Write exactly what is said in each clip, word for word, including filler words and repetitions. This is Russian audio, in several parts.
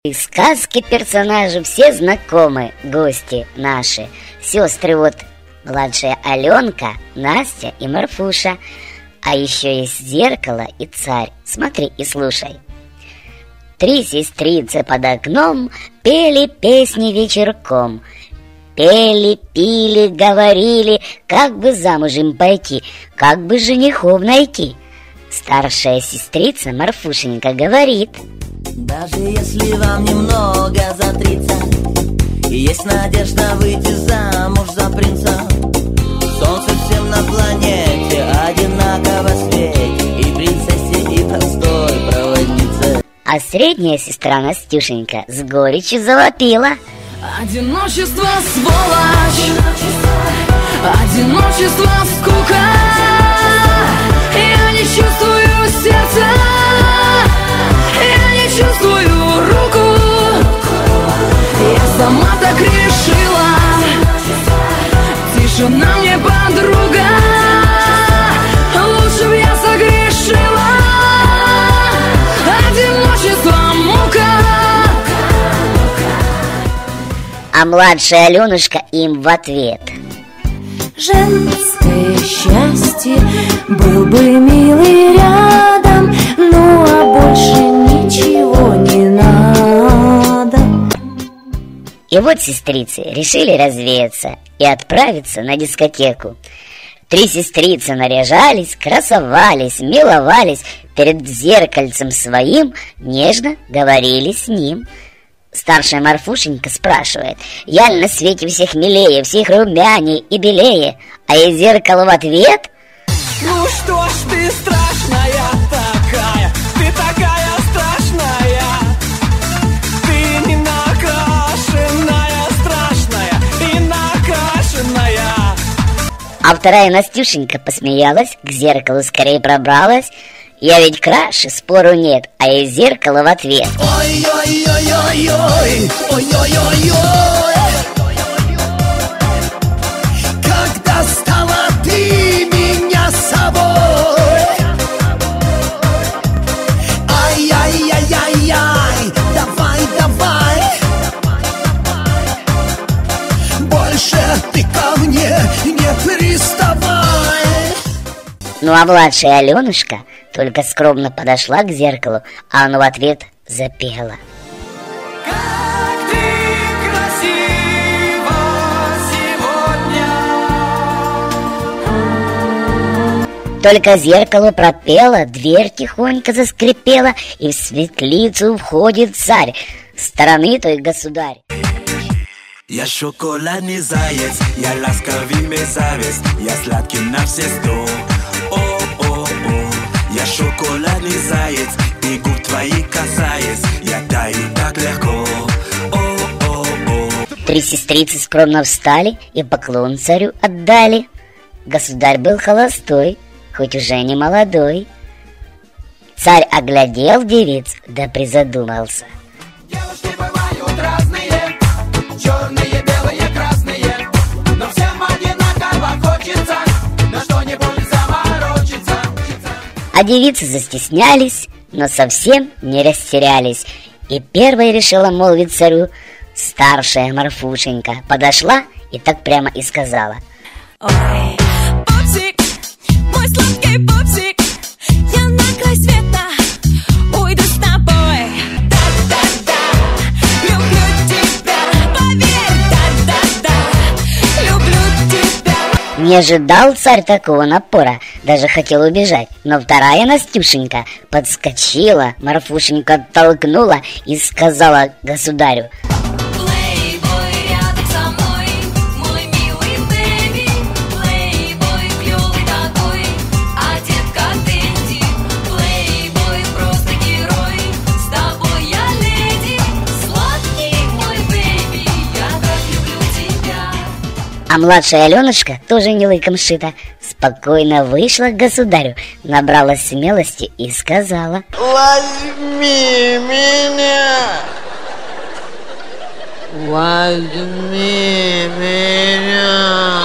Из сказки персонажи все знакомы, гости наши. Сестры вот младшая Аленка, Настя и Марфуша. А еще есть зеркало и царь. Смотри и слушай. Три сестрицы под окном пели песни вечерком. Пели, пили, говорили, как бы замуж им пойти, как бы женихов найти. Старшая сестрица Марфушенька говорит: даже если вам немного за тридцать, и есть надежда выйти замуж за принца, солнце всем на планете одинаково светит, и принцессе, и простой проводнице. А средняя сестра Настюшенька с горечью завопила: одиночество, сволочь, одиночество, скука. Я не чувствую сердца, я не чувствую руку. Я сама так решила, тишина мне подруга. Лучше б я согрешила, одиночество, мука. А младшая Аленушка им в ответ: женское счастье, был бы милый рядом, ну а больше ничего не надо. И вот сестрицы решили развеяться и отправиться на дискотеку. Три сестрицы наряжались, красовались, миловались перед зеркальцем своим, нежно говорили с ним. Старшая Марфушенька спрашивает: я ли на свете всех милее, всех румяней и белее? А ей зеркало в ответ: ну что ж ты страшная такая, ты такая страшная, ты не накрашенная, страшная и накрашенная. А вторая Настюшенька посмеялась, к зеркалу скорее пробралась. Я ведь краше, спору нет, а ей зеркало в ответ: ой-ой-ой-ой-ой, ой-ой-ой-ой, когда стала ты меня собой. Ай-яй-яй-яй-яй, давай-давай, больше ты ко мне не приставай. Ну а младшая Аленушка только скромно подошла к зеркалу, а оно в ответ запела: как ты красива сегодня. Только зеркало пропело, дверь тихонько заскрипела, и в светлицу входит царь, стороны той государь. Я шоколадный заяц, я ласковый мерзавец, я сладкий на все сто. О-о-о, я шоколадный заяц, и губ твоих касаясь, я таю так легко. О-о-о. Три сестрицы скромно встали и поклон царю отдали. Государь был холостой, хоть уже не молодой. Царь оглядел девиц, да призадумался. Девушки бывают разные, черные, белые, красные, но всем одинаково хочется на что-нибудь заморочиться. А девицы застеснялись, но совсем не растерялись. И первой решила молвить царю старшая Марфушенька. Подошла и так прямо и сказала: Ой, пупсик, мой сладкий пупсик, я на край света уйду с тобой. Да-да-да, люблю тебя, поверь, да-да-да, люблю тебя. Не ожидал царь такого напора, даже хотел убежать. Но вторая Настюшенька подскочила, Марфушеньку оттолкнула и сказала государю: Плейбой рядом со мной, мой милый бэби, плейбой клёвый такой, одет как Дэнди, плейбой просто герой, с тобой я леди, сладкий мой бэби, я так люблю тебя. А младшая Аленушка, тоже не лыком шита, спокойно вышла к государю, набралась смелости и сказала: Возьми меня, возьми меня,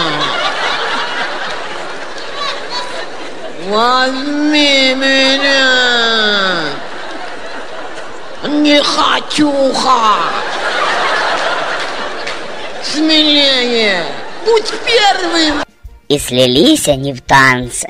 возьми меня. Не Катюха! Смелее! Будь первым! И слились они в танце.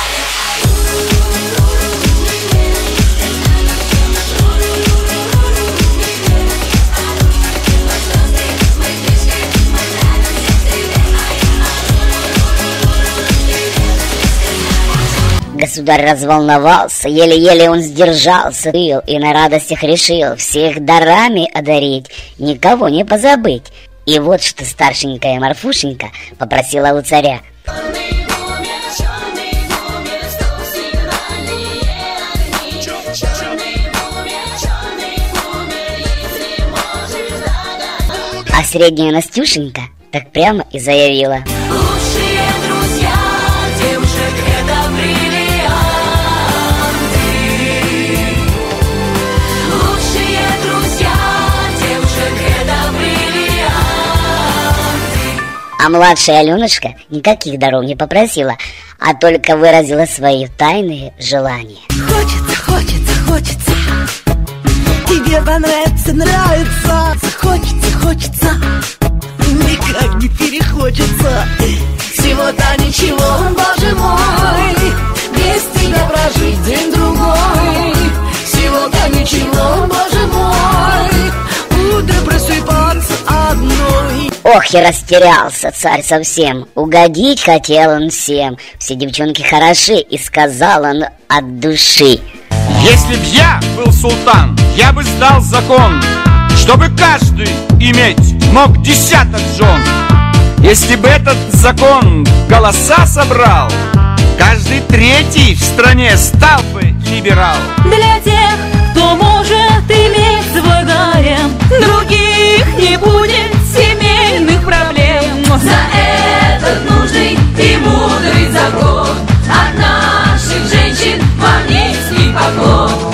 Государь разволновался, еле-еле он сдержался и на радостях решил всех дарами одарить, никого не позабыть. И вот что старшенькая Марфушенька попросила у царя. А средняя Настюшенька так прямо и заявила: Лучшие друзья девушек — это бриллианты. Лучшие друзья девушек — это бриллианты. А младшая Аленушка никаких даров не попросила, а только выразила свои тайные желания. Хочется, хочется, хочется. Тебе понравится, нравится. Хочется, хочется. Никак не перехочется. Всего-то ничего, боже мой, без тебя прожить день-другой. Всего-то ничего, боже мой, утро просыпаться одной. Ох, и растерялся царь совсем. Угодить хотел он всем. Все девчонки хороши, и сказал он от души: если б я был султан, я бы сдал закон, чтобы каждый иметь мог десяток жен. Если бы этот закон голоса собрал, каждый третий в стране стал бы либерал. Для тех, кто может иметь свой гарем, других не будет семейных проблем. За этот нужный и мудрый закон от наших женщин вам низкий поклон.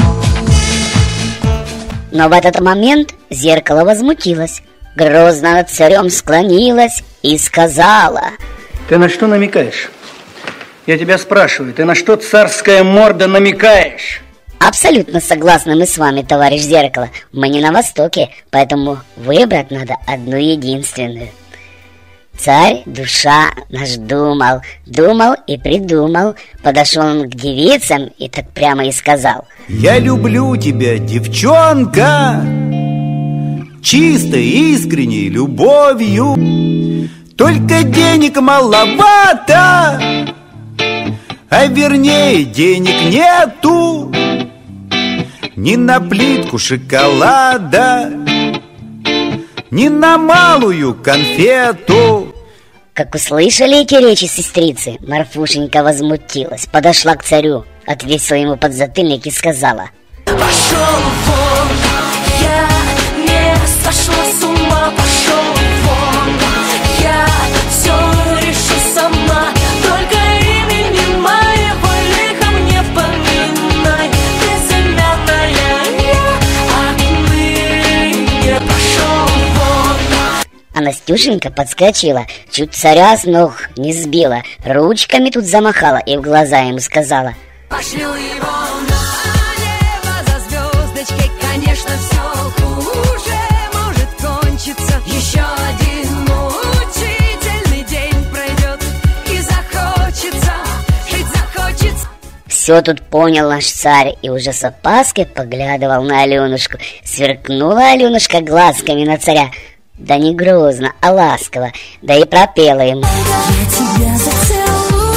Но в этот момент зеркало возмутилось, грозно над царем склонилась и сказала: ты на что намекаешь? Я тебя спрашиваю, ты на что, царская морда, намекаешь? абсолютно согласны мы с вами, товарищ зеркало. Мы не на Востоке, поэтому выбрать надо одну единственную. Царь, душа наш, думал, думал и придумал. Подошел он к девицам и так прямо и сказал: я люблю тебя, девчонка, чистой, искренней любовью. Только денег маловато, а вернее денег нету ни на плитку шоколада, ни на малую конфету. Как услышали эти речи сестрицы, Марфушенька возмутилась, подошла к царю, отвесила ему подзатыльник и сказала: пошел вон, я не сошла с ума, пошел вон, я все решу сама, только имени моего лиха мне поминай, ты замятая я, отныне пошел вон. А Настюшенька подскочила, чуть царя с ног не сбила, ручками тут замахала и в глаза ему сказала: Пошлю его на небо за звездочкой, конечно, все хуже может кончиться. Еще один мучительный день пройдет, и захочется, жить захочется. Все тут понял наш царь и уже с опаской поглядывал на Аленушку. Сверкнула Аленушка глазками на царя, да не грозно, а ласково, да и пропела ему: Я тебя зацелую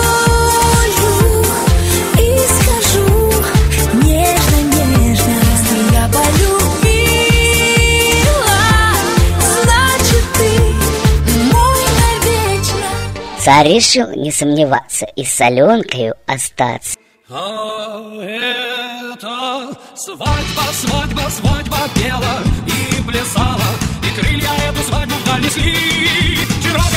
и скажу нежно-нежно, что я полюбила, значит ты мой навечно. Царь решил не сомневаться и с Аленкою остаться. А это свадьба, свадьба, свадьба пела и плясала, и крылья эту свадьбу вдаль несли. Вчера